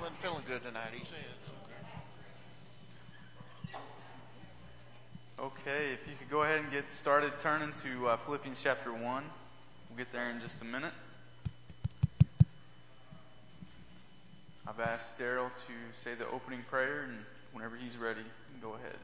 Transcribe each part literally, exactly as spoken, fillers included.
wasn't feeling good tonight, he said. Okay, if you could go ahead and get started turning to uh, Philippians chapter one. We'll get there in just a minute. I've asked Daryl to say the opening prayer, and whenever he's ready, you can go ahead.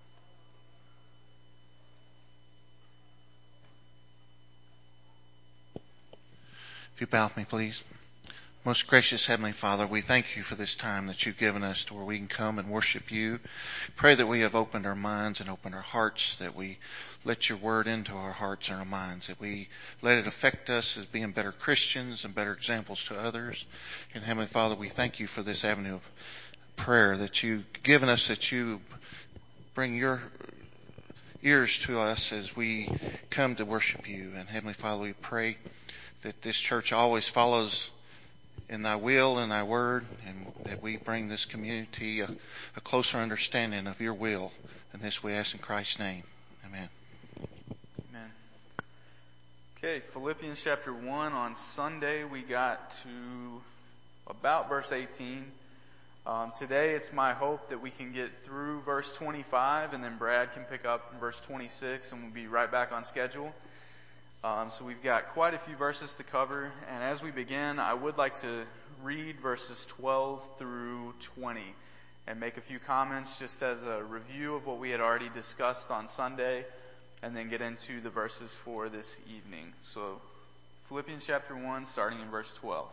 If you bow with me, please. Most gracious Heavenly Father, we thank you for this time that you've given us to where we can come and worship you. Pray that we have opened our minds and opened our hearts, that we let your word into our hearts and our minds, that we let it affect us as being better Christians and better examples to others. And Heavenly Father, we thank you for this avenue of prayer that you've given us, that you bring your ears to us as we come to worship you. And Heavenly Father, we pray that this church always follows in thy will and thy word, and that we bring this community a, a closer understanding of your will. And this we ask in Christ's name. Amen. Amen. Okay, Philippians chapter one. On Sunday we got to about verse eighteen. Um, today it's my hope that we can get through verse twenty-five, and then Brad can pick up in verse twenty-six, and we'll be right back on schedule. Um, so we've got quite a few verses to cover, and as we begin, I would like to read verses twelve through twenty and make a few comments just as a review of what we had already discussed on Sunday, and then get into the verses for this evening. So Philippians chapter one, starting in verse twelve.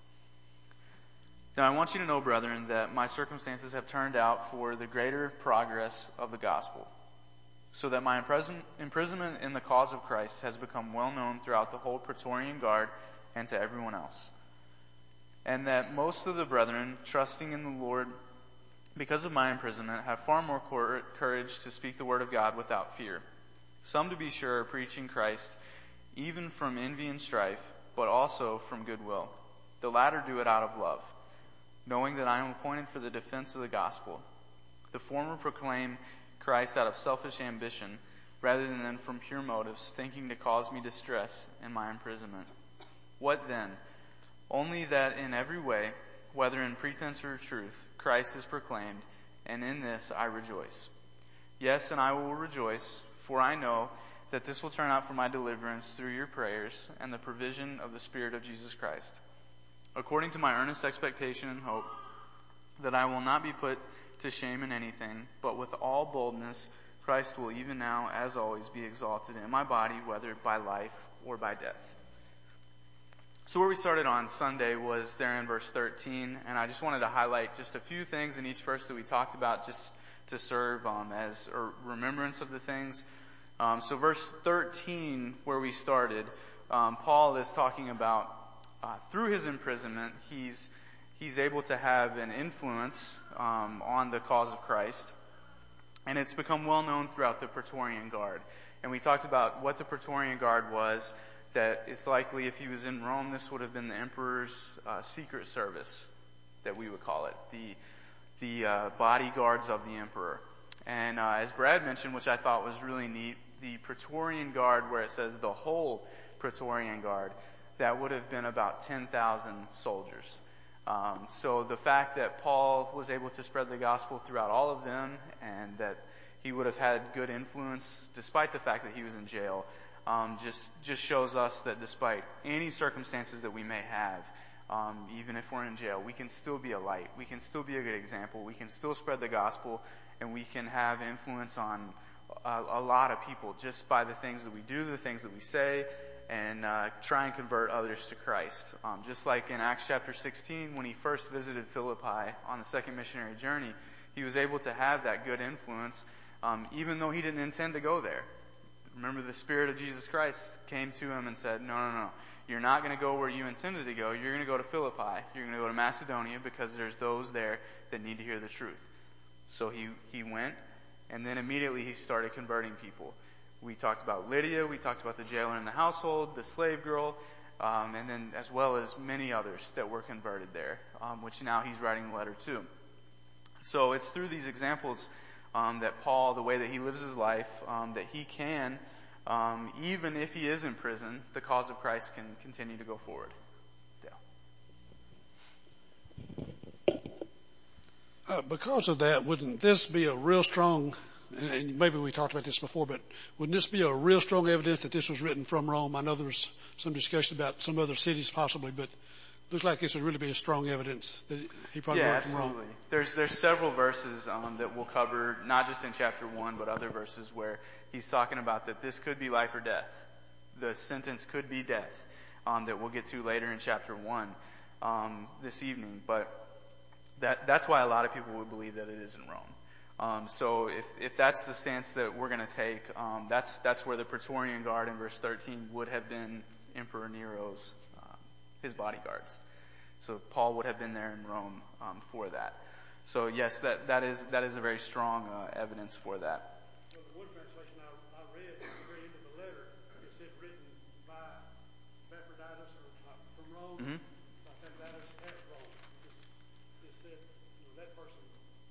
Now I want you to know, brethren, that my circumstances have turned out for the greater progress of the gospel, so that my imprisonment in the cause of Christ has become well known throughout the whole Praetorian Guard and to everyone else. And that most of the brethren, trusting in the Lord because of my imprisonment, have far more courage to speak the word of God without fear. Some, to be sure, are preaching Christ, even from envy and strife, but also from goodwill. The latter do it out of love, knowing that I am appointed for the defense of the gospel. The former proclaim Christ out of selfish ambition, rather than from pure motives, thinking to cause me distress in my imprisonment. What then? Only that in every way, whether in pretense or truth, Christ is proclaimed, and in this I rejoice. Yes, and I will rejoice, for I know that this will turn out for my deliverance through your prayers and the provision of the Spirit of Jesus Christ, according to my earnest expectation and hope, that I will not be put to shame in anything, but with all boldness Christ will even now, as always, be exalted in my body, whether by life or by death. So where we started on Sunday was there in verse thirteen, and I just wanted to highlight just a few things in each verse that we talked about, just to serve um, as a remembrance of the things. Um, so verse thirteen, where we started, um, Paul is talking about uh, through his imprisonment, he's He's able to have an influence um, on the cause of Christ. And it's become well known throughout the Praetorian Guard. And we talked about what the Praetorian Guard was, that it's likely if he was in Rome, this would have been the emperor's uh, secret service, that we would call it, the the uh, bodyguards of the emperor. And uh, as Brad mentioned, which I thought was really neat, the Praetorian Guard, where it says the whole Praetorian Guard, that would have been about ten thousand soldiers. Um, so the fact that Paul was able to spread the gospel throughout all of them, and that he would have had good influence despite the fact that he was in jail, um, just just shows us that despite any circumstances that we may have, um, even if we're in jail, we can still be a light. We can still be a good example. We can still spread the gospel, and we can have influence on a, a lot of people just by the things that we do, the things that we say, and uh, try and convert others to Christ. Um, just like in Acts chapter sixteen, when he first visited Philippi on the second missionary journey, he was able to have that good influence, um, even though he didn't intend to go there. Remember, the Spirit of Jesus Christ came to him and said, no, no, no, you're not going to go where you intended to go. You're going to go to Philippi. You're going to go to Macedonia, because there's those there that need to hear the truth. So he, he went, and then immediately he started converting people. We talked about Lydia, we talked about the jailer in the household, the slave girl, um, and then as well as many others that were converted there, um, which now he's writing the letter to. So it's through these examples um, that Paul, the way that he lives his life, um, that he can, um, even if he is in prison, the cause of Christ can continue to go forward. Uh, because of that, wouldn't this be a real strong, and, and maybe we talked about this before, but wouldn't this be a real strong evidence that this was written from Rome? I know there was some discussion about some other cities possibly, but it looks like this would really be a strong evidence that he probably Yeah, wrote from Rome. absolutely. There's there's several verses um, that we'll cover, not just in chapter one, but other verses where he's talking about that this could be life or death. The sentence could be death, um, that we'll get to later in chapter one um, this evening. But that that's why a lot of people would believe that it is in Rome. Um, so if if that's the stance that we're going to take, um, that's that's where the Praetorian Guard in verse thirteen would have been Emperor Nero's uh, his bodyguards. So Paul would have been there in Rome um, for that. So yes, that that is that is a very strong uh, evidence for that. Well, the one translation I, I read at the very end of the letter, it said written by Epaphroditus or uh, from Rome, Mm-hmm. by Epaphroditus at Rome. It, just, it said, you know, that person.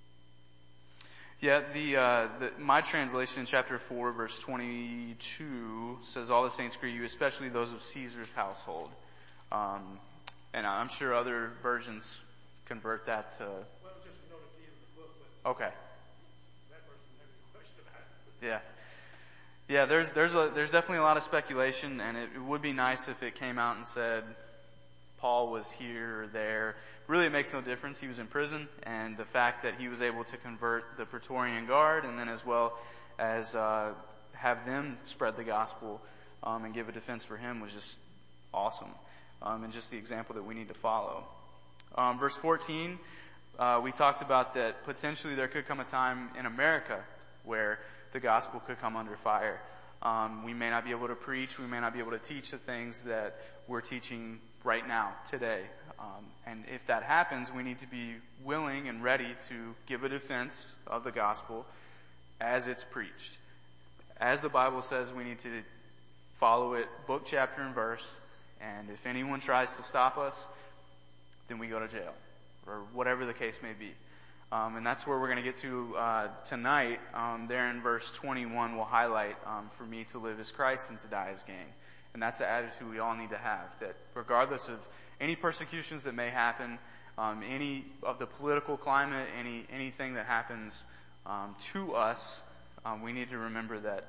Yeah, the, uh, the my translation, chapter four, verse twenty-two, says, "All the saints greet you, especially those of Caesar's household." Um, and I'm sure other versions convert that to. Well, just a note at the end of the book, but Okay. that person didn't have any question about it. Yeah. Yeah, there's there's a, there's definitely a lot of speculation, and it, it would be nice if it came out and said Paul was here or there. Really, it makes no difference. He was in prison, and the fact that he was able to convert the Praetorian Guard, and then as well as uh, have them spread the gospel um, and give a defense for him was just awesome, um, and just the example that we need to follow. Um, verse fourteen, uh, we talked about that potentially there could come a time in America where the gospel could come under fire. Um, we may not be able to preach, we may not be able to teach the things that we're teaching right now, today. Um, and if that happens, we need to be willing and ready to give a defense of the gospel as it's preached. As the Bible says, we need to follow it book, chapter, and verse. And if anyone tries to stop us, then we go to jail, or whatever the case may be. Um, and that's where we're going to get to uh, tonight. Um, there in verse twenty-one, we'll highlight, um, for me to live as Christ and to die as gain. And that's the attitude we all need to have, that regardless of any persecutions that may happen, um, any of the political climate, any anything that happens um, to us, um, we need to remember that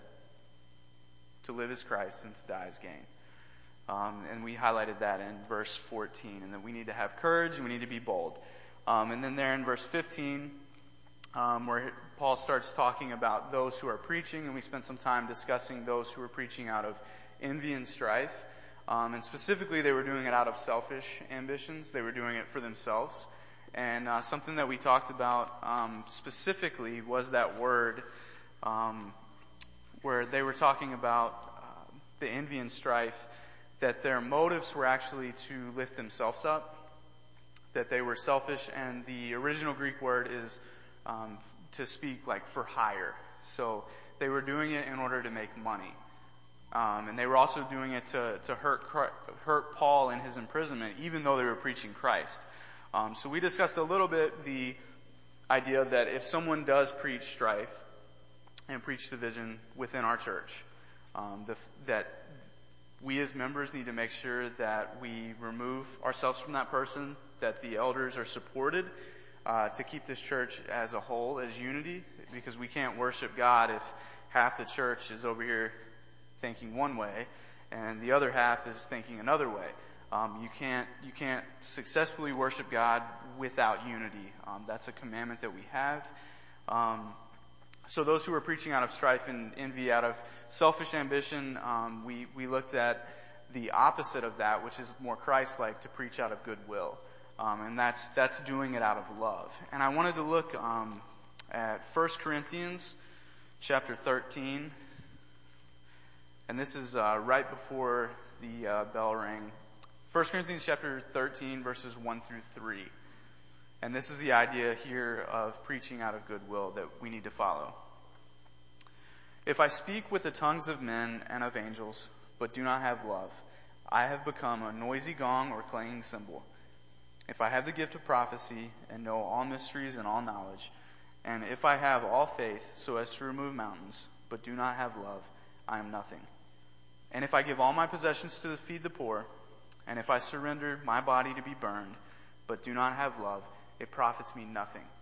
to live as Christ and to die as gain. Um, and we highlighted that in verse fourteen, and that we need to have courage and we need to be bold. Um, and then there in verse fifteen, um, where Paul starts talking about those who are preaching, and we spent some time discussing those who are preaching out of envy and strife. Um, and specifically, they were doing it out of selfish ambitions. They were doing it for themselves. And uh, something that we talked about um, specifically was that word um, where they were talking about uh, the envy and strife, that their motives were actually to lift themselves up, that they were selfish, and the original Greek word is um, to speak like for hire. So they were doing it in order to make money. Um, and they were also doing it to, to hurt hurt Paul in his imprisonment, even though they were preaching Christ. Um, so we discussed a little bit the idea that if someone does preach strife and preach division within our church, um, the, that we as members need to make sure that we remove ourselves from that person, that the elders are supported uh, to keep this church as a whole, as unity, because we can't worship God if half the church is over here thinking one way and the other half is thinking another way. Um, you can't you can't successfully worship God without unity. Um, that's a commandment that we have. Um, so those who are preaching out of strife and envy, out of selfish ambition, um, we we looked at the opposite of that, which is more Christ-like, to preach out of goodwill, um, and that's that's doing it out of love. And I wanted to look um, at First Corinthians chapter thirteen. And this is uh, right before the uh, bell rang. First Corinthians chapter thirteen, verses one through three. And this is the idea here of preaching out of goodwill that we need to follow. If I speak with the tongues of men and of angels, but do not have love, I have become a noisy gong or clanging cymbal. If I have the gift of prophecy and know all mysteries and all knowledge, and if I have all faith so as to remove mountains, but do not have love, I am nothing. And if I give all my possessions to feed the poor, and if I surrender my body to be burned, but do not have love, it profits me nothing.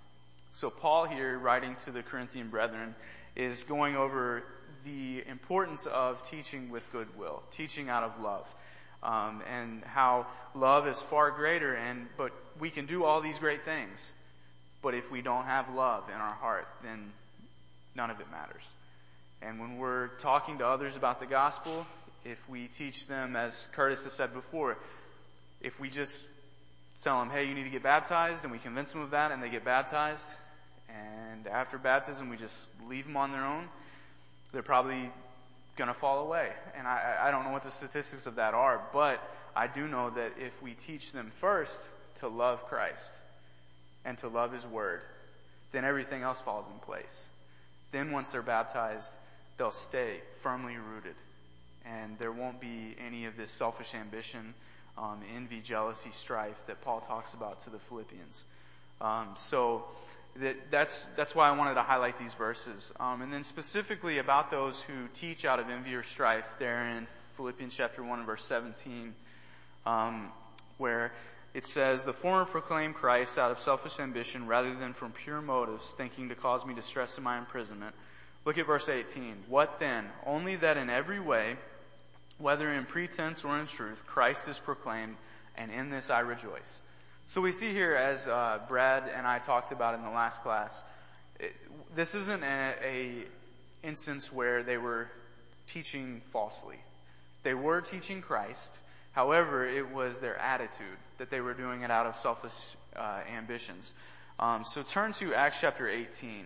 So Paul here, writing to the Corinthian brethren, is going over the importance of teaching with goodwill, teaching out of love, um, and how love is far greater. And but we can do all these great things, but if we don't have love in our heart, then none of it matters. And when we're talking to others about the gospel, if we teach them, as Curtis has said before, if we just tell them, hey, you need to get baptized, and we convince them of that, and they get baptized, and after baptism we just leave them on their own, they're probably going to fall away. And I, I don't know what the statistics of that are, but I do know that if we teach them first to love Christ and to love His Word, then everything else falls in place. Then once they're baptized, they'll stay firmly rooted. And there won't be any of this selfish ambition, um, envy, jealousy, strife that Paul talks about to the Philippians. Um, so that, that's that's why I wanted to highlight these verses. Um, and then specifically about those who teach out of envy or strife, there in Philippians chapter one and verse seventeen, um, where it says, the former proclaim Christ out of selfish ambition rather than from pure motives, thinking to cause me distress in my imprisonment. Look at verse eighteen. What then? Only that in every way, whether in pretense or in truth, Christ is proclaimed, and in this I rejoice. So we see here, as uh, Brad and I talked about in the last class, it, this isn't a, a instance where they were teaching falsely. They were teaching Christ. However, it was their attitude that they were doing it out of selfish uh, ambitions. Um, so turn to Acts chapter eighteen.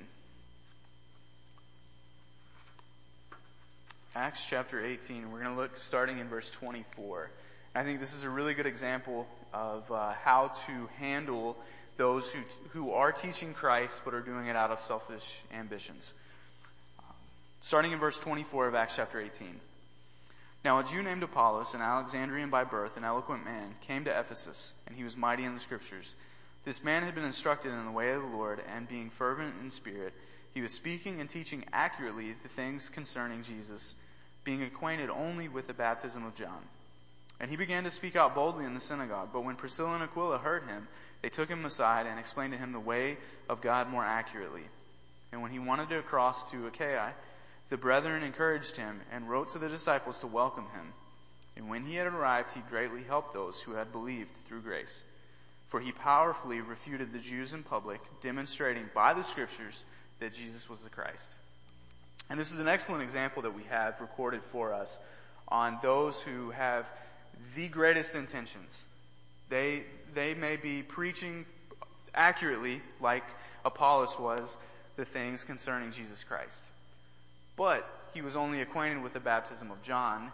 Acts chapter eighteen. We're going to look starting in verse twenty-four. I think this is a really good example of uh, how to handle those who who are teaching Christ but are doing it out of selfish ambitions. Starting in verse twenty-four of Acts chapter eighteen. Now a Jew named Apollos, an Alexandrian by birth, an eloquent man, came to Ephesus, and he was mighty in the Scriptures. This man had been instructed in the way of the Lord, and being fervent in spirit, he was speaking and teaching accurately the things concerning Jesus, being acquainted only with the baptism of John. And he began to speak out boldly in the synagogue. But when Priscilla and Aquila heard him, they took him aside and explained to him the way of God more accurately. And when he wanted to cross to Achaia, the brethren encouraged him and wrote to the disciples to welcome him. And when he had arrived, he greatly helped those who had believed through grace. For he powerfully refuted the Jews in public, demonstrating by the Scriptures that Jesus was the Christ. And this is an excellent example that we have recorded for us on those who have the greatest intentions. They they may be preaching accurately, like Apollos was, the things concerning Jesus Christ. But he was only acquainted with the baptism of John.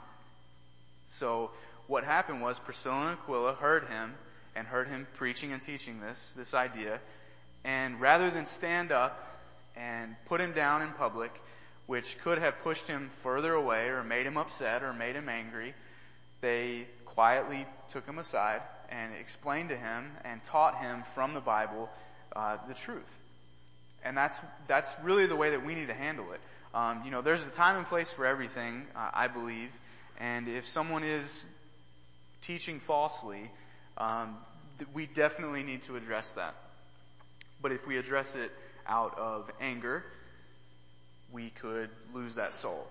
So what happened was Priscilla and Aquila heard him and heard him preaching and teaching this, this idea. And rather than stand up and put him down in public, which could have pushed him further away or made him upset or made him angry, they quietly took him aside and explained to him and taught him from the Bible uh, the truth. And that's that's really the way that we need to handle it. Um, you know, there's a time and place for everything, uh, I believe. And if someone is teaching falsely, um, th- we definitely need to address that. But if we address it out of anger, we could lose that soul.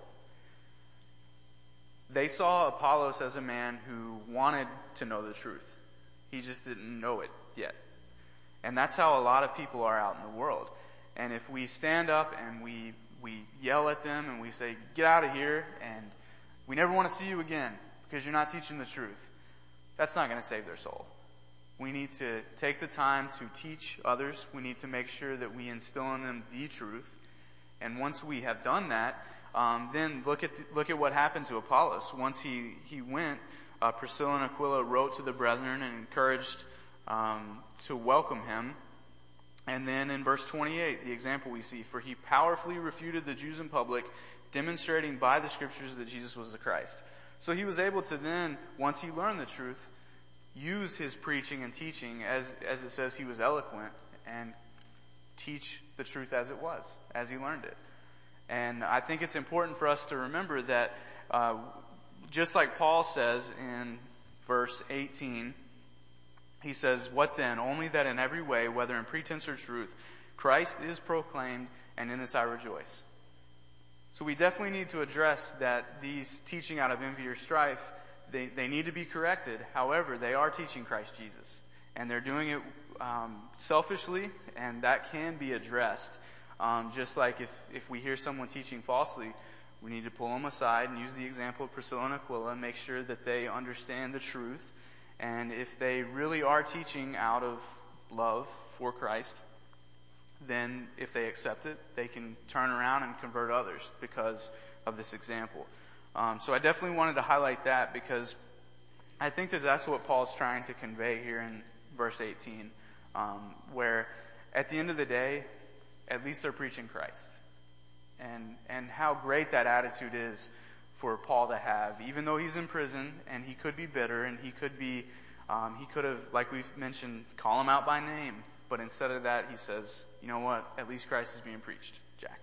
They saw Apollos as a man who wanted to know the truth. He just didn't know it yet. And that's how a lot of people are out in the world. And if we stand up and we we yell at them and we say, get out of here, and we never want to see you again because you're not teaching the truth, that's not going to save their soul. We need to take the time to teach others. We need to make sure that we instill in them the truth. And once we have done that, um, then look at the, look at what happened to Apollos. Once he, he went, uh, Priscilla and Aquila wrote to the brethren and encouraged um, to welcome him. And then in verse twenty-eight, the example we see, for he powerfully refuted the Jews in public, demonstrating by the Scriptures that Jesus was the Christ. So he was able to then, once he learned the truth, use his preaching and teaching, as as it says he was eloquent, and teach the truth as it was, as he learned it. And I think it's important for us to remember that uh, just like Paul says in verse eighteen, he says, what then? Only that in every way, whether in pretense or truth, Christ is proclaimed, and in this I rejoice. So we definitely need to address that these teaching out of envy or strife, they, they need to be corrected. However, they are teaching Christ Jesus. And they're doing it um, selfishly, and that can be addressed. Um, just like if, if we hear someone teaching falsely, we need to pull them aside and use the example of Priscilla and Aquila and make sure that they understand the truth. And if they really are teaching out of love for Christ, then if they accept it, they can turn around and convert others because of this example. Um, so I definitely wanted to highlight that because I think that that's what Paul's trying to convey here in verse eighteen, um, where at the end of the day, at least they're preaching Christ. And, and how great that attitude is for Paul to have, even though he's in prison and he could be bitter and he could be, um, he could have, like we've mentioned, call him out by name. But instead of that, he says, you know what, at least Christ is being preached. Jack.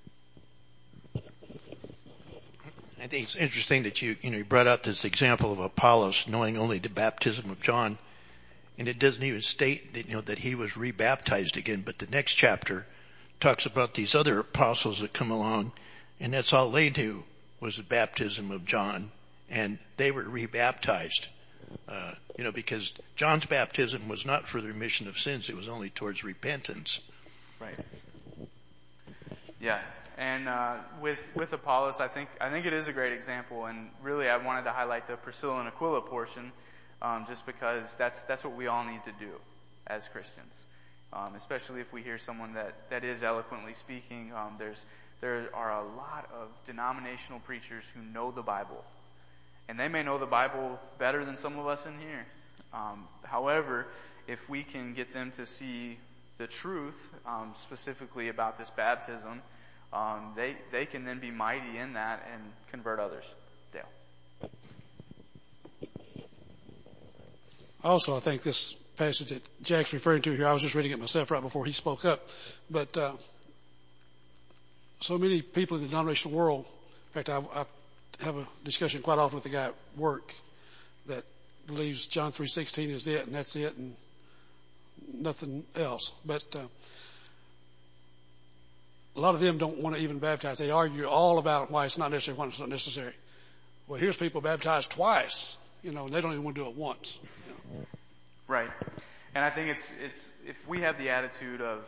I think it's interesting that you, you know, you brought out this example of Apollos knowing only the baptism of John. And it doesn't even state that, you know, that he was rebaptized again. But the next chapter talks about these other apostles that come along. And that's all they knew was the baptism of John. And they were rebaptized. Uh, you know, because John's baptism was not for the remission of sins. It was only towards repentance. Right. Yeah. And, uh, with, with Apollos, I think, I think it is a great example. And really, I wanted to highlight the Priscilla and Aquila portion, um, just because that's, that's what we all need to do as Christians. Um, especially if we hear someone that, that is eloquently speaking. Um, there's, there are a lot of denominational preachers who know the Bible. And they may know the Bible better than some of us in here. Um, however, if we can get them to see the truth, um, specifically about this baptism, um, they they can then be mighty in that and convert others. Dale. Also, I think this passage that Jack's referring to here, I was just reading it myself right before he spoke up, but uh, so many people in the denominational world, in fact, I, I have a discussion quite often with the guy at work that believes John three sixteen is it and that's it and nothing else. But uh, a lot of them don't want to even baptize. They argue all about why it's not necessary, why it's not necessary. Well, here's people baptized twice, you know, and they don't even want to do it once. You know. Right. And I think it's it's if we have the attitude of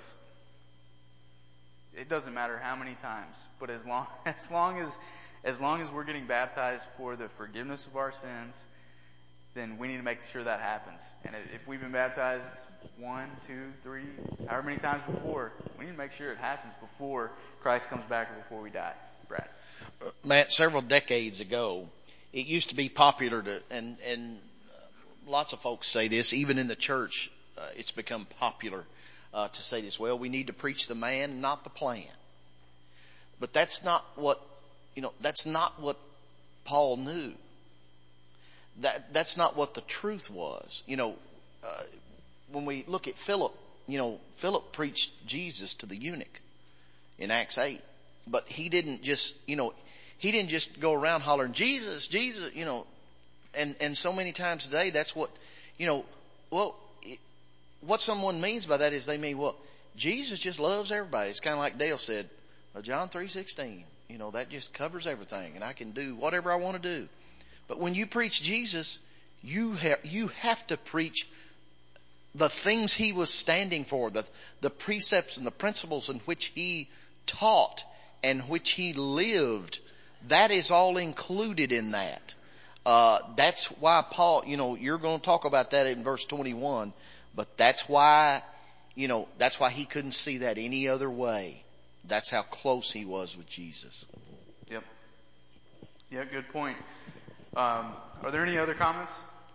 it doesn't matter how many times, but as long as long as As long as we're getting baptized for the forgiveness of our sins, then we need to make sure that happens. And if we've been baptized one, two, three, however many times before, we need to make sure it happens before Christ comes back or before we die. Brad. Matt, several decades ago, it used to be popular to, and, and uh, lots of folks say this, even in the church, uh, it's become popular uh, to say this, well, we need to preach the man, not the plan. But that's not what You know, that's not what Paul knew. That, that's not what the truth was. You know, uh, when we look at Philip, you know, Philip preached Jesus to the eunuch in Acts eight. But he didn't just, you know, he didn't just go around hollering, Jesus, Jesus, you know. And, and so many times today, that's what, you know, well, it, what someone means by that is they mean, well, Jesus just loves everybody. It's kind of like Dale said, uh, John three sixteen. You know, that just covers everything and I can do whatever I want to do. But when you preach Jesus, you have, you have to preach the things he was standing for, the, the precepts and the principles in which he taught and which he lived. That is all included in that. Uh, that's why Paul, you know, you're going to talk about that in verse twenty-one, but that's why, you know, that's why he couldn't see that any other way. That's how close he was with Jesus. Yep. Yeah, good point. Um, are there any other comments?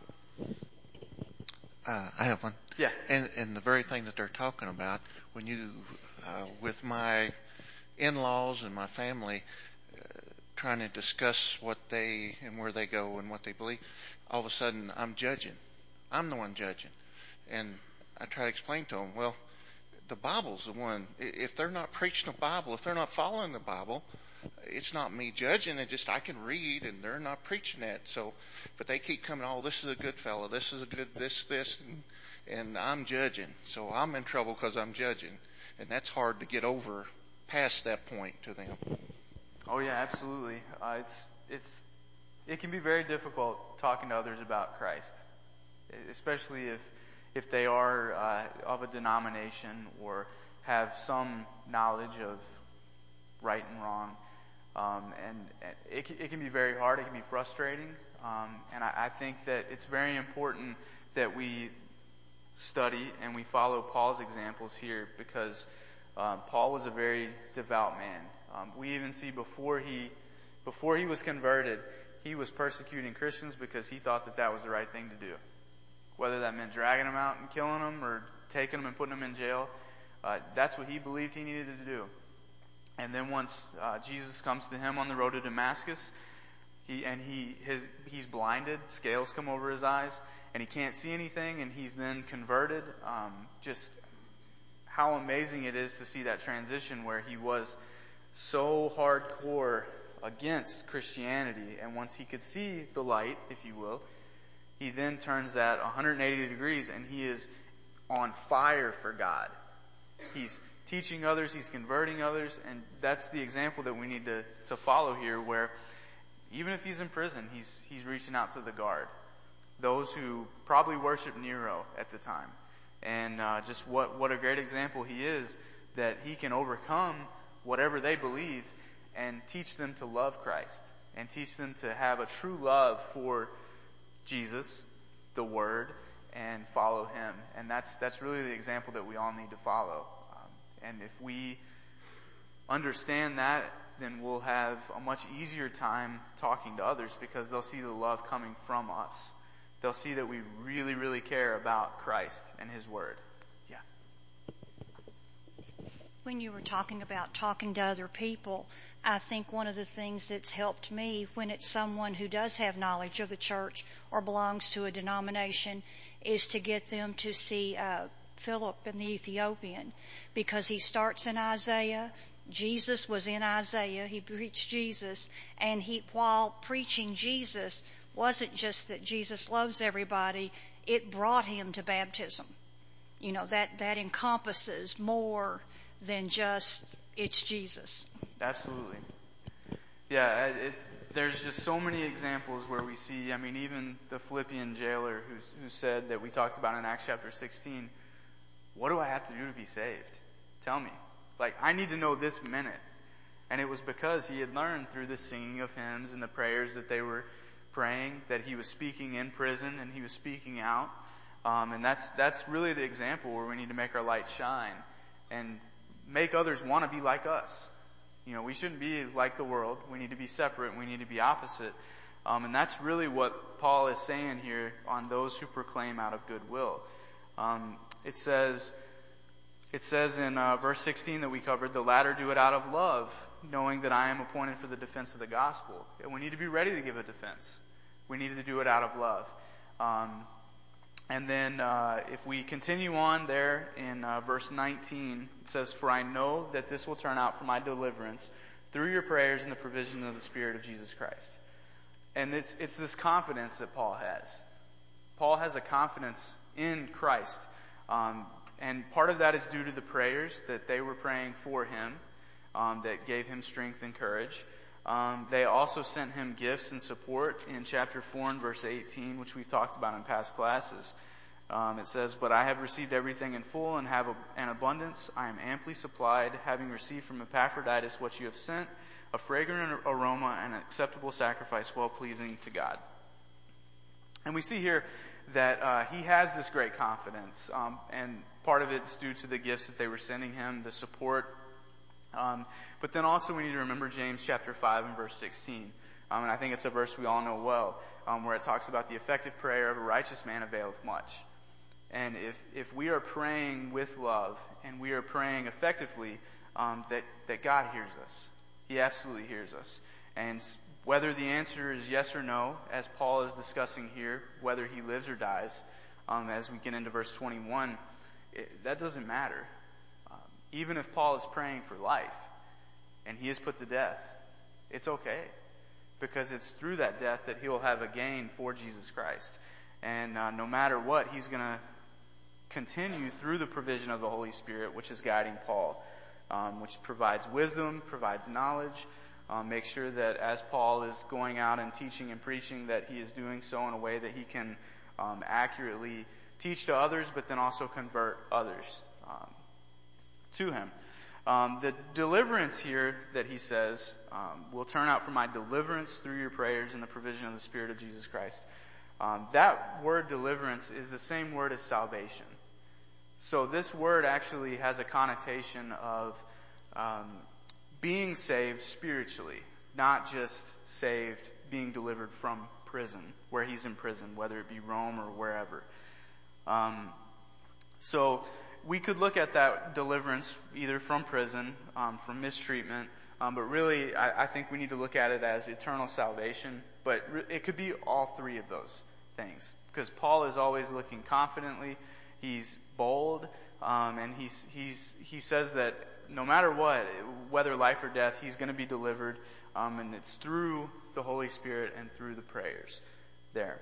Uh, I have one. Yeah. And, and the very thing that they're talking about, when you, uh, with my in-laws and my family, uh, trying to discuss what they and where they go and what they believe, all of a sudden I'm judging. I'm the one judging. And I try to explain to them, well, the Bible's the one. If they're not preaching the Bible, if they're not following the Bible, it's not me judging. It just I can read, and they're not preaching that. So, but they keep coming. Oh, this is a good fellow. This is a good this this. And and I'm judging. So I'm in trouble because I'm judging. And that's hard to get over past that point to them. Oh yeah, absolutely. Uh, it's, it's, it can be very difficult talking to others about Christ, especially if, if they are uh, of a denomination or have some knowledge of right and wrong. Um, and, and it, it can be very hard. It can be frustrating. Um, and I, I think that it's very important that we study and we follow Paul's examples here, because uh, Paul was a very devout man. Um, we even see before he before he was converted, he was persecuting Christians because he thought that that was the right thing to do. Whether that meant dragging them out and killing them or taking them and putting them in jail, uh, that's what he believed he needed to do. And then once uh, Jesus comes to him on the road to Damascus, he and he his he's blinded, scales come over his eyes, and he can't see anything, and he's then converted. Um, just how amazing it is to see that transition where he was so hardcore against Christianity, and once he could see the light, if you will, he then turns that one hundred eighty degrees, and he is on fire for God. He's teaching others, he's converting others, and that's the example that we need to, to follow here, where even if he's in prison, he's he's reaching out to the guard, those who probably worship Nero at the time. And uh, just what, what a great example he is, that he can overcome whatever they believe and teach them to love Christ and teach them to have a true love for Jesus, the Word, and follow him. And that's that's really the example that we all need to follow. Um, and if we understand that, then we'll have a much easier time talking to others, because they'll see the love coming from us. They'll see that we really, really care about Christ and his Word. Yeah. When you were talking about talking to other people, I think one of the things that's helped me when it's someone who does have knowledge of the church or belongs to a denomination is to get them to see uh, Philip and the Ethiopian, because he starts in Isaiah. Jesus was in Isaiah. He preached Jesus, and he, while preaching Jesus, wasn't just that Jesus loves everybody, it brought him to baptism. You know, that, that encompasses more than just it's Jesus. Absolutely. Yeah, it, there's just so many examples where we see, I mean, even the Philippian jailer who, who said that we talked about in Acts chapter sixteen, what do I have to do to be saved? Tell me. Like, I need to know this minute. And it was because he had learned through the singing of hymns and the prayers that they were praying, that he was speaking in prison and he was speaking out. Um, and that's, that's really the example where we need to make our light shine and make others want to be like us. You know, we shouldn't be like the world. We need to be separate. We need to be opposite. Um, and that's really what Paul is saying here on those who proclaim out of goodwill. Um, it says, it says in uh, verse sixteen that we covered, the latter do it out of love, knowing that I am appointed for the defense of the gospel. And we need to be ready to give a defense. We need to do it out of love. Um, and then uh, if we continue on there in uh, verse nineteen, it says, for I know that this will turn out for my deliverance through your prayers and the provision of the Spirit of Jesus Christ. And this, it's this confidence that Paul has. Paul has a confidence in Christ. Um, and part of that is due to the prayers that they were praying for him, um, that gave him strength and courage. Um, they also sent him gifts and support in chapter four and verse eighteen, which we've talked about in past classes. Um, it says, but I have received everything in full and have a, an abundance. I am amply supplied, having received from Epaphroditus what you have sent, a fragrant aroma and an acceptable sacrifice, well pleasing to God. And we see here that uh, he has this great confidence, um, and part of it's due to the gifts that they were sending him, the support. Um, but then also we need to remember James chapter five and verse sixteen. Um, and I think it's a verse we all know well, um, where it talks about the effective prayer of a righteous man availeth much. And if, if we are praying with love and we are praying effectively, um, that, that God hears us. He absolutely hears us. And whether the answer is yes or no, as Paul is discussing here, whether he lives or dies, um, as we get into verse twenty-one, it, that doesn't matter. Um, even if Paul is praying for life and he is put to death, it's okay, because it's through that death that he will have a gain for Jesus Christ. And uh, no matter what, he's going to continue through the provision of the Holy Spirit, which is guiding Paul, um, which provides wisdom, provides knowledge. Um, make sure that as Paul is going out and teaching and preaching, that he is doing so in a way that he can um, accurately teach to others, but then also convert others um, to him. Um, the deliverance here that he says um, will turn out for my deliverance through your prayers and the provision of the Spirit of Jesus Christ. Um, that word deliverance is the same word as salvation. So this word actually has a connotation of um, being saved spiritually, not just saved, being delivered from prison, where he's in prison, whether it be Rome or wherever. Um, so we could look at that deliverance either from prison, um, from mistreatment, um, but really I, I think we need to look at it as eternal salvation. But re- it could be all three of those things, because Paul is always looking confidently. He's bold, um, and he's he's he says that no matter what, whether life or death, he's going to be delivered, um, and it's through the Holy Spirit and through the prayers there.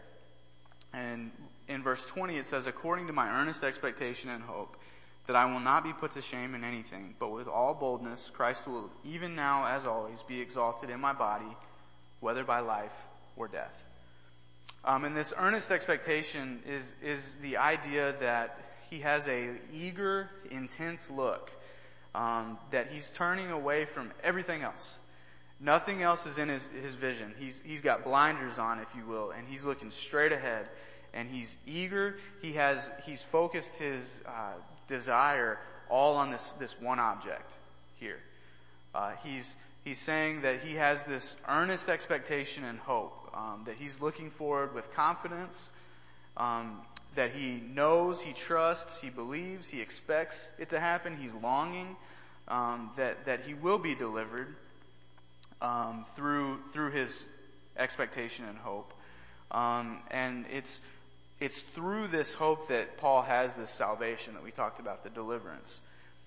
And in verse twenty it says, according to my earnest expectation and hope, that I will not be put to shame in anything, but with all boldness Christ will even now as always be exalted in my body, whether by life or death. Um, and this earnest expectation is is the idea that he has a eager, intense look, um, that he's turning away from everything else. Nothing else is in his, his vision. He's he's got blinders on, if you will, and he's looking straight ahead. And he's eager. He has he's focused his uh, desire all on this this one object here. Uh, he's he's saying that he has this earnest expectation and hope, um, that he's looking forward with confidence, um, that he knows, he trusts, he believes, he expects it to happen. He's longing um, that that he will be delivered um, through through his expectation and hope, um, and it's. It's through this hope that Paul has this salvation that we talked about, the deliverance.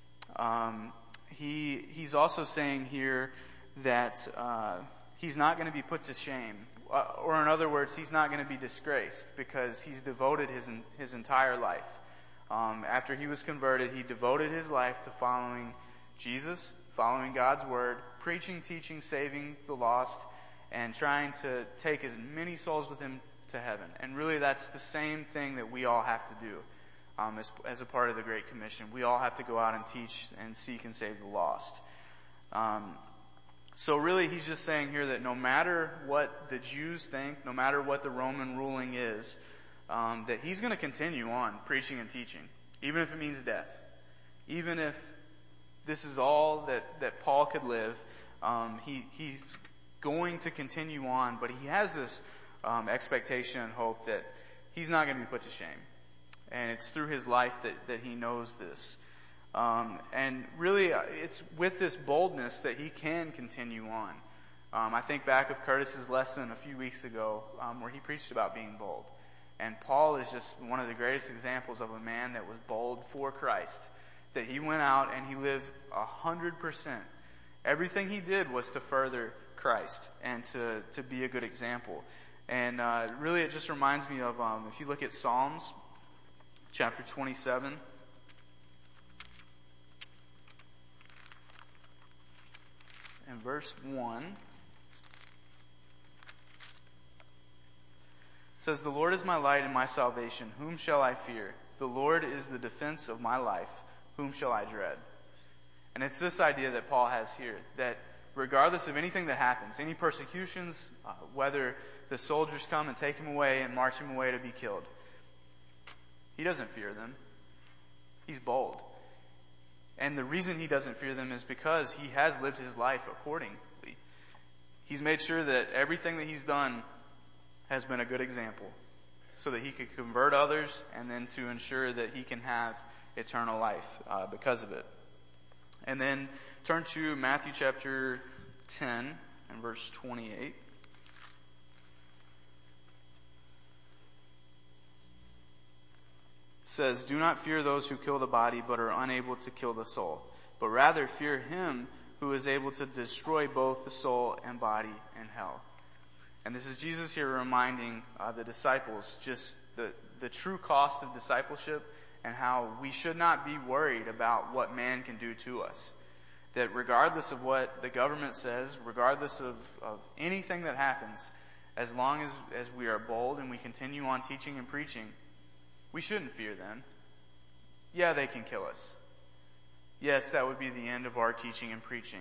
Um, he he's also saying here that uh, he's not going to be put to shame, uh, or in other words, he's not going to be disgraced, because he's devoted his his entire life. Um, after he was converted, he devoted his life to following Jesus, following God's word, preaching, teaching, saving the lost, and trying to take as many souls with him to heaven. And really that's the same thing that we all have to do um, as, as a part of the Great Commission. We all have to go out and teach and seek and save the lost. Um, so really he's just saying here that no matter what the Jews think, no matter what the Roman ruling is, um, that he's going to continue on preaching and teaching, even if it means death. Even if this is all that, that Paul could live, um, he, he's going to continue on, but he has this Um, expectation and hope that he's not going to be put to shame. And it's through his life that, that he knows this. Um, and really, it's with this boldness that he can continue on. Um, I think back of Curtis's lesson a few weeks ago um, where he preached about being bold. And Paul is just one of the greatest examples of a man that was bold for Christ. That he went out and he lived a hundred percent. Everything he did was to further Christ and to, to be a good example. And uh, really it just reminds me of, um, if you look at Psalms chapter twenty-seven, and verse one, it says, the Lord is my light and my salvation. Whom shall I fear? The Lord is the defense of my life. Whom shall I dread? And it's this idea that Paul has here, that regardless of anything that happens, any persecutions, uh, whether the soldiers come and take him away and march him away to be killed, he doesn't fear them. He's bold. And the reason he doesn't fear them is because he has lived his life accordingly. He's made sure that everything that he's done has been a good example, so that he could convert others and then to ensure that he can have eternal life uh, because of it. And then turn to Matthew chapter ten and verse twenty-eight. It says, do not fear those who kill the body but are unable to kill the soul, but rather fear him who is able to destroy both the soul and body in hell. And this is Jesus here reminding uh, the disciples just the, the true cost of discipleship and how we should not be worried about what man can do to us. That regardless of what the government says, regardless of, of anything that happens, as long as, as we are bold and we continue on teaching and preaching, we shouldn't fear them. Yeah, they can kill us. Yes, that would be the end of our teaching and preaching.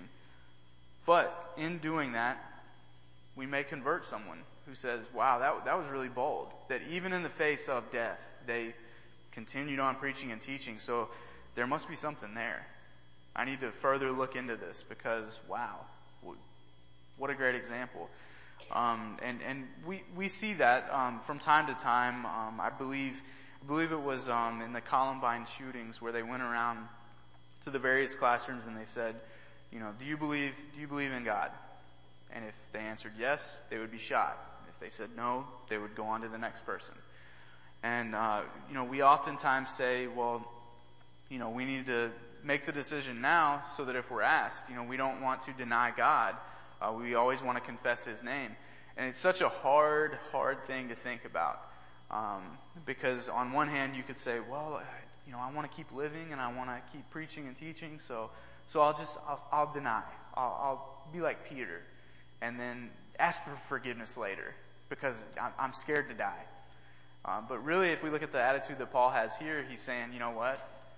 But in doing that, we may convert someone who says, wow, that, that was really bold. That even in the face of death, they continued on preaching and teaching. So there must be something there. I need to further look into this because, wow, what a great example. Um, and, and we, we see that, um, from time to time. Um, I believe, I believe it was, um, in the Columbine shootings where they went around to the various classrooms and they said, you know, do you believe, do you believe in God? And if they answered yes, they would be shot. If they said no, they would go on to the next person. And, uh, you know, we oftentimes say, well, you know, we need to make the decision now so that if we're asked, you know, we don't want to deny God. Uh, we always want to confess His name. And it's such a hard, hard thing to think about. Um, because on one hand you could say, well, you know, I want to keep living and I want to keep preaching and teaching, so, so I'll just, I'll, I'll deny. I'll, I'll be like Peter and then ask for forgiveness later because I'm, I'm scared to die. Uh, but really, if we look at the attitude that Paul has here, he's saying, you know what?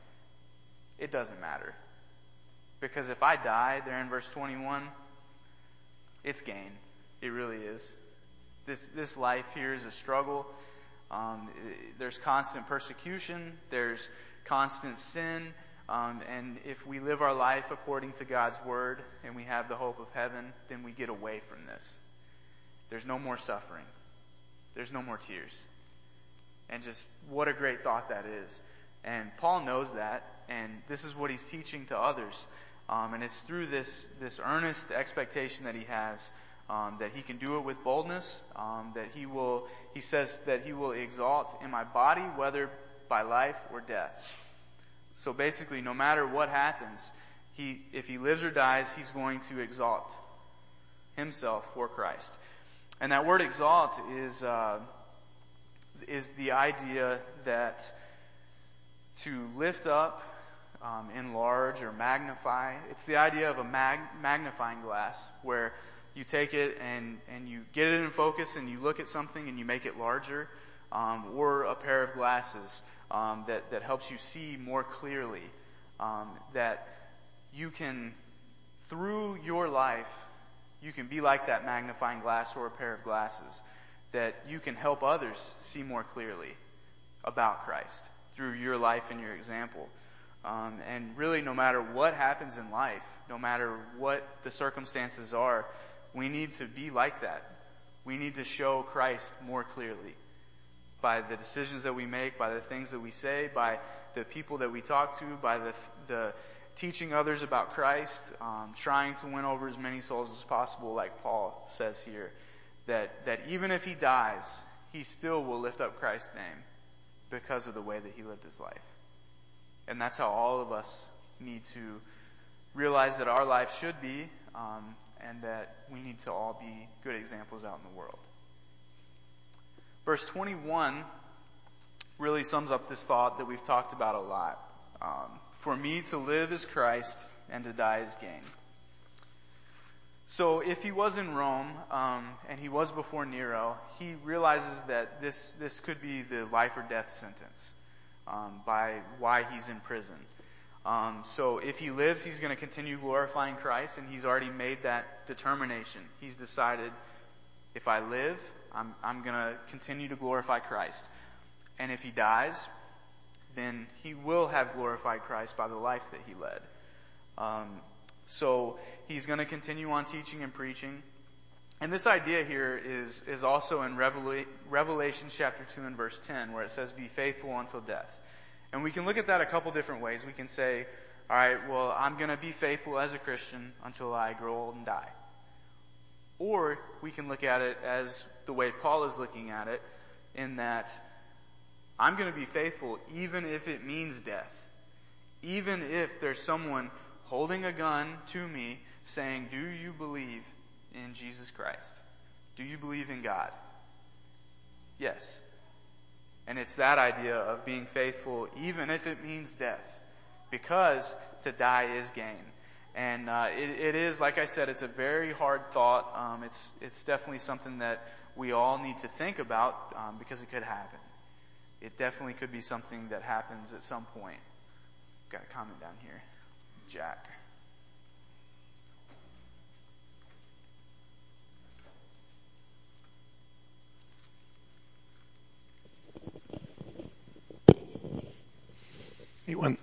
It doesn't matter. Because if I die, there in verse twenty-one, it's gain. It really is. This this life here is a struggle. Um, there's constant persecution. There's constant sin. Um, and if we live our life according to God's word and we have the hope of heaven, then we get away from this. There's no more suffering. There's no more tears. And just what a great thought that is. And Paul knows that, and this is what he's teaching to others. Um, and it's through this this earnest expectation that he has, um, that he can do it with boldness, um, that he will, he says that he will exalt in my body, whether by life or death. So basically, no matter what happens, he, if he lives or dies, he's going to exalt himself for Christ. And that word exalt is, uh, is the idea that to lift up, um, enlarge, or magnify. It's the idea of a mag- magnifying glass where you take it and, and you get it in focus and you look at something and you make it larger, um, or a pair of glasses um, that, that helps you see more clearly, um, that you can, through your life, you can be like that magnifying glass or a pair of glasses, that you can help others see more clearly about Christ through your life and your example. Um, and really, no matter what happens in life, no matter what the circumstances are, we need to be like that. We need to show Christ more clearly by the decisions that we make, by the things that we say, by the people that we talk to, by the, the teaching others about Christ, um, trying to win over as many souls as possible, like Paul says here, that, that even if he dies, he still will lift up Christ's name because of the way that he lived his life. And that's how all of us need to realize that our life should be, um, and that we need to all be good examples out in the world. Verse twenty-one really sums up this thought that we've talked about a lot. Um, For me to live is Christ, and to die is gain. So if he was in Rome, um, and he was before Nero, he realizes that this, this could be the life or death sentence, um, by why he's in prison. Um, so if he lives, he's going to continue glorifying Christ, and he's already made that determination. He's decided, if I live, I'm, I'm going to continue to glorify Christ. And if he dies, then he will have glorified Christ by the life that he led. Um, so he's going to continue on teaching and preaching. And this idea here is, is also in Revela- Revelation chapter two and verse ten, where it says, be faithful until death. And we can look at that a couple different ways. We can say, all right, well, I'm going to be faithful as a Christian until I grow old and die. Or we can look at it as the way Paul is looking at it, in that I'm going to be faithful even if it means death. Even if there's someone holding a gun to me saying, do you believe in Jesus Christ? Do you believe in God? Yes. And it's that idea of being faithful even if it means death. Because to die is gain. And uh, it, it is, like I said, it's a very hard thought. Um, it's it's definitely something that we all need to think about um, because it could happen. It definitely could be something that happens at some point. Got a comment down here. Jack. One,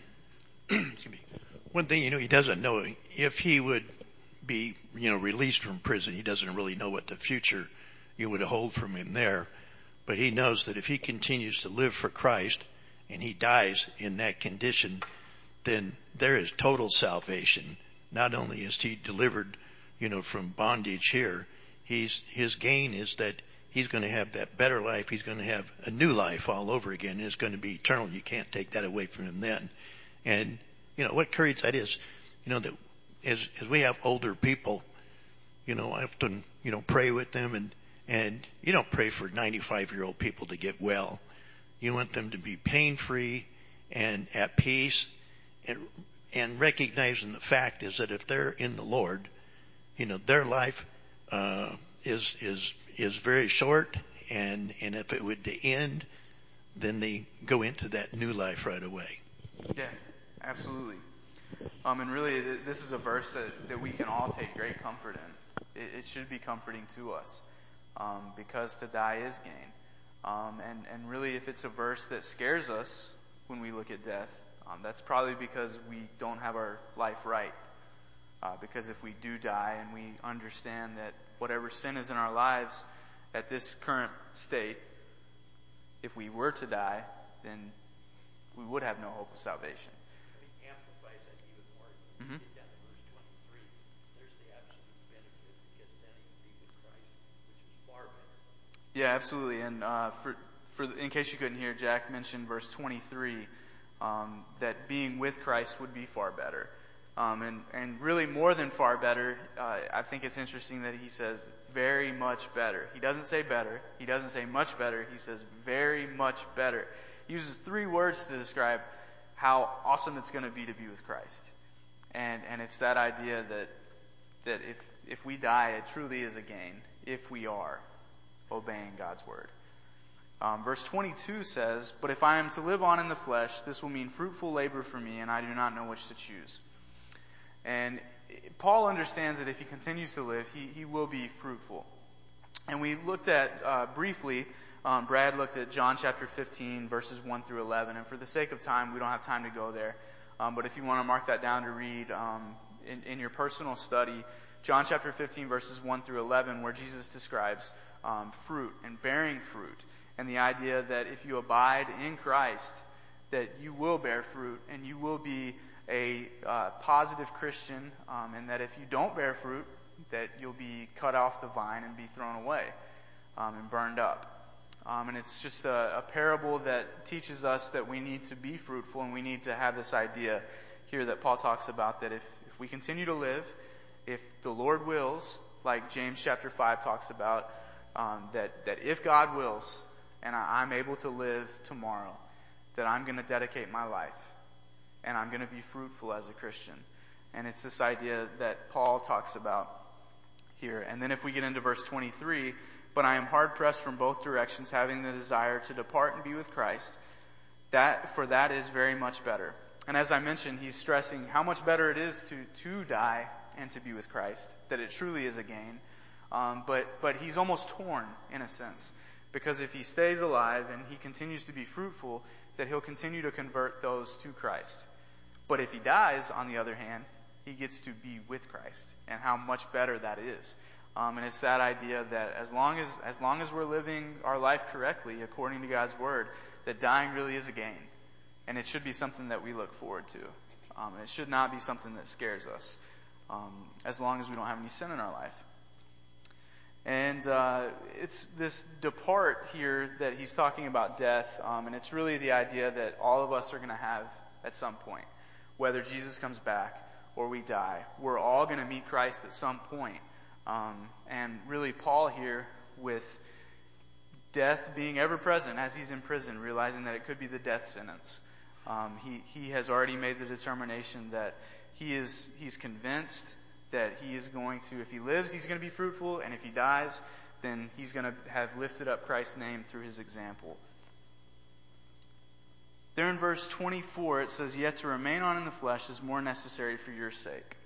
excuse me. One thing, you know, he doesn't know if he would be, you know, released from prison. He doesn't really know what the future you would hold from him there. But he knows that if he continues to live for Christ and he dies in that condition, then there is total salvation. Not only is he delivered, you know, from bondage here, he's, his gain is that he's going to have that better life. He's going to have a new life all over again. And it's going to be eternal. You can't take that away from him then. And, you know, what courage that is, you know, that as, as we have older people, you know, I often, you know, pray with them and, and you don't pray for ninety-five year old people to get well. You want them to be pain free and at peace and, and recognizing the fact is that if they're in the Lord, you know, their life, uh, is, is, is very short, and, and if it would to end, then they go into that new life right away. Yeah, absolutely. Um, and really, th- this is a verse that, that we can all take great comfort in. It, it should be comforting to us, um, because to die is gain. Um, and, and really, if it's a verse that scares us when we look at death, um, that's probably because we don't have our life right. Uh, because if we do die and we understand that whatever sin is in our lives at this current state, if we were to die, then we would have no hope of salvation. He amplifies that even more. Mm-hmm. Get down to verse twenty-three. There's the absolute benefit because then he can be with Christ, which is far better. Yeah, absolutely. And uh, for for in case you couldn't hear, Jack mentioned verse twenty-three, um, that being with Christ would be far better. Um, and, and really more than far better, uh, I think it's interesting that he says very much better. He doesn't say better. He doesn't say much better. He says very much better. He uses three words to describe how awesome it's going to be to be with Christ. And, and it's that idea that, that if, if we die, it truly is a gain if we are obeying God's word. Um, verse twenty-two says, "But if I am to live on in the flesh, this will mean fruitful labor for me, and I do not know which to choose." And Paul understands that if he continues to live, he, he will be fruitful. And we looked at, uh, briefly, um, Brad looked at John chapter fifteen, verses one through eleven. And for the sake of time, we don't have time to go there. Um, but if you want to mark that down to read um, in, in your personal study, John chapter fifteen, verses one through eleven, where Jesus describes um, fruit and bearing fruit. And the idea that if you abide in Christ, that you will bear fruit and you will be a uh, positive Christian, um, and that if you don't bear fruit, that you'll be cut off the vine and be thrown away um, and burned up. Um, and it's just a, a parable that teaches us that we need to be fruitful, and we need to have this idea here that Paul talks about, that if, if we continue to live, if the Lord wills, like James chapter five talks about, um, that, that if God wills, and I, I'm able to live tomorrow, that I'm going to dedicate my life and I'm going to be fruitful as a Christian. And it's this idea that Paul talks about here. And then if we get into verse twenty-three, "But I am hard pressed from both directions, having the desire to depart and be with Christ. That, for that is very much better." And as I mentioned, he's stressing how much better it is to, to die and to be with Christ, that it truly is a gain. Um, but, but he's almost torn in a sense, because if he stays alive and he continues to be fruitful, that he'll continue to convert those to Christ. But if he dies, on the other hand, he gets to be with Christ, and how much better that is. Um, and it's that idea that as long as as long as we're living our life correctly, according to God's word, that dying really is a gain, and it should be something that we look forward to. Um, and it should not be something that scares us, um, as long as we don't have any sin in our life. And uh, it's this depart here that he's talking about death, um, and it's really the idea that all of us are going to have at some point. Whether Jesus comes back or we die, we're all going to meet Christ at some point. Um, and really Paul here, with death being ever present as he's in prison, realizing that it could be the death sentence. Um, he, he has already made the determination that he is, he's convinced that he is going to, if he lives, he's going to be fruitful, and if he dies, then he's going to have lifted up Christ's name through his example. There in verse twenty-four, it says, "Yet to remain on in the flesh is more necessary for your sake."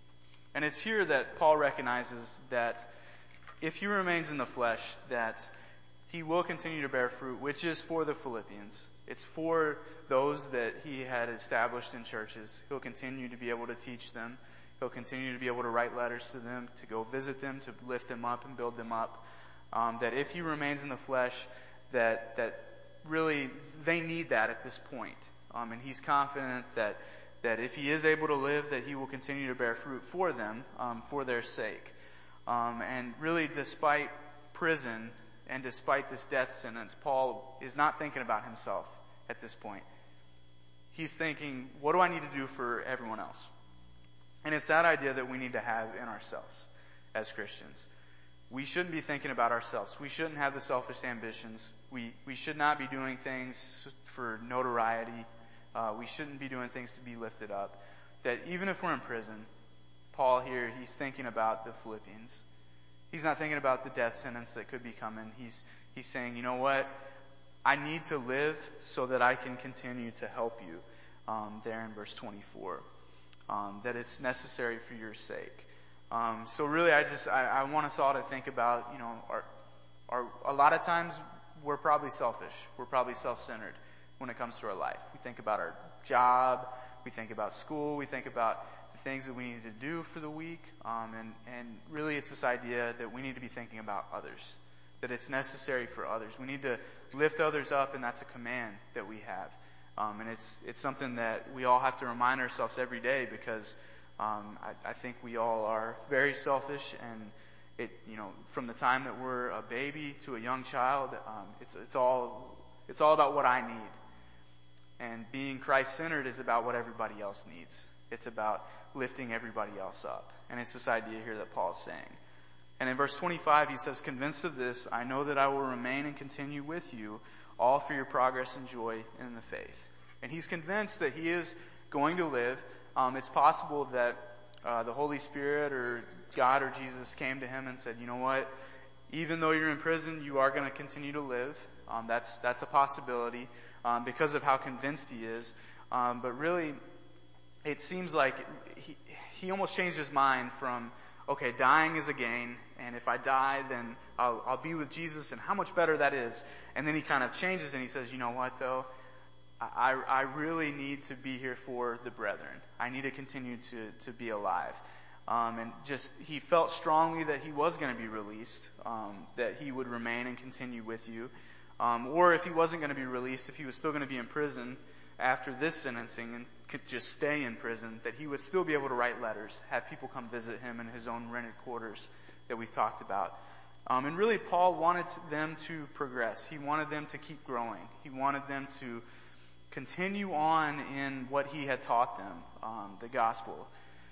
And it's here that Paul recognizes that if he remains in the flesh, that he will continue to bear fruit, which is for the Philippians. It's for those that he had established in churches. He'll continue to be able to teach them. He'll continue to be able to write letters to them, to go visit them, to lift them up and build them up. Um, that if he remains in the flesh, that that really they need that at this point. Um, and he's confident that that if he is able to live, that he will continue to bear fruit for them, um, for their sake. Um, and really, despite prison and despite this death sentence, Paul is not thinking about himself at this point. He's thinking, what do I need to do for everyone else? And it's that idea that we need to have in ourselves as Christians. We shouldn't be thinking about ourselves. We shouldn't have the selfish ambitions. We we should not be doing things for notoriety. Uh, we shouldn't be doing things to be lifted up. That even if we're in prison, Paul here, he's thinking about the Philippians. He's not thinking about the death sentence that could be coming. He's he's saying, you know what? I need to live so that I can continue to help you. Um, there in verse twenty-four. Um, that it's necessary for your sake. Um, so really, I just I, I want us all to think about, you know, our, our a lot of times we're probably selfish. We're probably self-centered when it comes to our life. We think about our job. We think about school. We think about the things that we need to do for the week. Um, and and really, it's this idea that we need to be thinking about others. That it's necessary for others. We need to lift others up, and that's a command that we have. Um, and it's it's something that we all have to remind ourselves every day, because um, I, I think we all are very selfish, and it you know from the time that we're a baby to a young child, um, it's it's all it's all about what I need. And being Christ-centered is about what everybody else needs. It's about lifting everybody else up, and it's this idea here that Paul is saying. And in verse twenty-five, he says, "Convinced of this, I know that I will remain and continue with you, all for your progress and joy in the faith." And he's convinced that he is going to live. Um, it's possible that uh, the Holy Spirit or God or Jesus came to him and said, you know what, even though you're in prison, you are going to continue to live. Um, that's that's a possibility um, because of how convinced he is. Um, but really, it seems like he, he almost changed his mind from, okay, dying is a gain, and if I die, then I'll, I'll be with Jesus, and how much better that is. And then he kind of changes and he says, you know what, though? I, I really need to be here for the brethren. I need to continue to, to be alive. Um, and just, he felt strongly that he was going to be released, um, that he would remain and continue with you. Um, or if he wasn't going to be released, if he was still going to be in prison after this sentencing and could just stay in prison, that he would still be able to write letters, have people come visit him in his own rented quarters that we've talked about. Um, and really, Paul wanted them to progress. He wanted them to keep growing. He wanted them to continue on in what he had taught them, um, the gospel.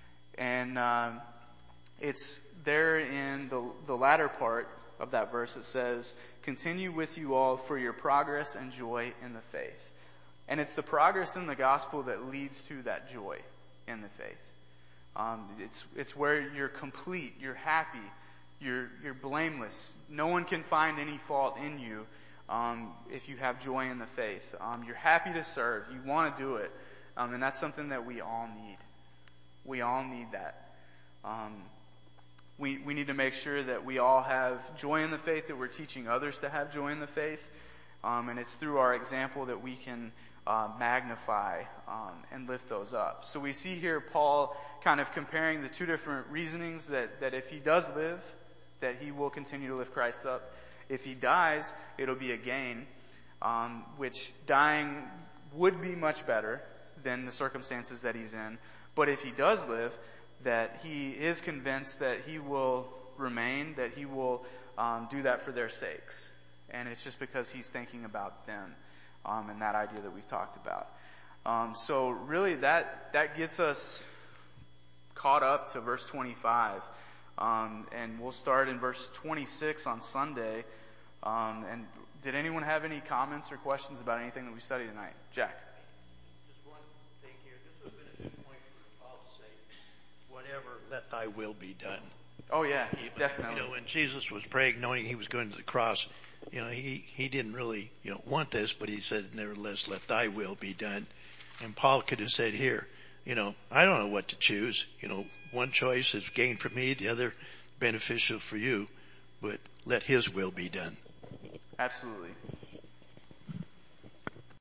And um, it's there in the, the latter part of that verse. It says, "Continue with you all for your progress and joy in the faith." And it's the progress in the gospel that leads to that joy in the faith. Um, it's it's where you're complete, you're happy, you're you're blameless. No one can find any fault in you um, if you have joy in the faith. Um, you're happy to serve. You want to do it, um, and that's something that we all need. We all need that. Um, we we need to make sure that we all have joy in the faith, that we're teaching others to have joy in the faith, um, and it's through our example that we can Uh, magnify um, and lift those up. So we see here Paul kind of comparing the two different reasonings that, that if he does live, that he will continue to lift Christ up. If he dies, it'll be a gain, um, which dying would be much better than the circumstances that he's in. But if he does live, that he is convinced that he will remain, that he will um, do that for their sakes. And it's just because he's thinking about them. Um, and that idea that we've talked about. Um, so really that, that gets us caught up to verse twenty-five. Um, and we'll start in verse twenty-six on Sunday. Um, and Did anyone have any comments or questions about anything that we studied tonight? Jack. Just one thing here. This would have been a good point for Paul to say, whatever, let thy will be done. Oh yeah, He, definitely. You know, when Jesus was praying, knowing he was going to the cross, you know, he, he didn't really, you know, want this, but he said, nevertheless, let thy will be done. And Paul could have said here, you know, I don't know what to choose. You know, one choice is gain for me, the other beneficial for you, but let his will be done. Absolutely.